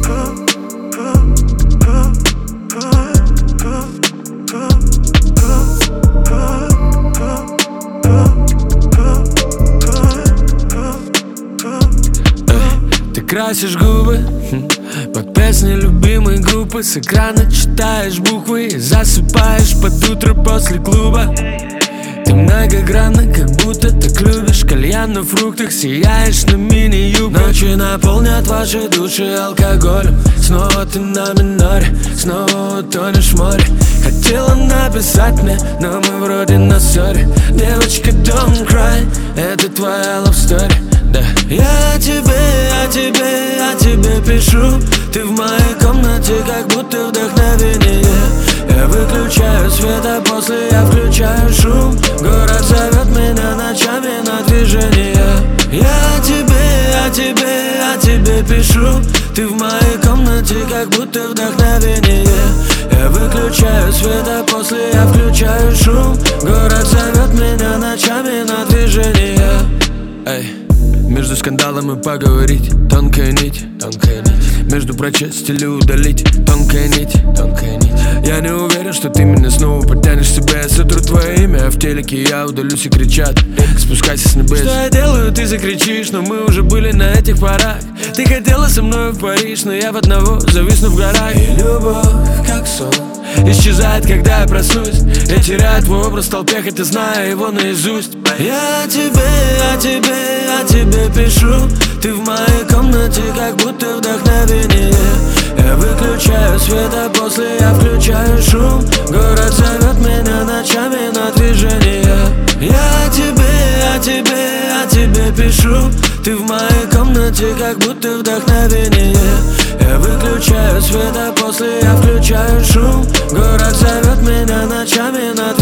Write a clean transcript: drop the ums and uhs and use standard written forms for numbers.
Ты красишь губы под песни любимой группы, с экрана читаешь буквы и засыпаешь под утро после клуба. Ты многогранна, как будто так любишь кальян на фруктах, сияешь на мини-юбках. Ночи наполнят ваши души алкоголем. Снова ты на миноре, снова утонешь в море. Хотела написать мне, но мы вроде на ссоре. Девочка, don't cry, это твоя love story. Да. Я тебе пишу. Ты в моей комнате, как будто вдохновение. Я выключаю свет, а после я включаю шум. Город зовет меня ночами на движение. Я тебе пишу. Ты в моей комнате, как будто вдохновение. Я выключаю свет, а после я включаю шум. Город зовет меня ночами на движение. Эй. Между скандалом и поговорить, тонкая нить, тонкая нить. Между прочесть или удалить, тонкая нить, тонкая нить. Я не уверен, что ты меня снова потянешь к себе. Я сотру твое имя, а в телеке я удалюсь и кричат: спускайся с небес. Что я делаю, ты закричишь, но мы уже были на этих парах. Ты хотела со мной в Париж, но я в одного зависну в горах. И любовь, как сон, исчезает, когда я проснусь. Я теряю твой образ в толпе, хотя знаю его наизусть. Я тебе пишу. Ты в моей комнате, как будто вдохновение. Я выключаю свет, а после я включаю шум. Город зовет меня ночами на движение. Я тебе пишу. Ты в моей комнате, как будто вдохновение. Я выключаю свет, а после я включаю шум. Город зовет меня ночами на движение.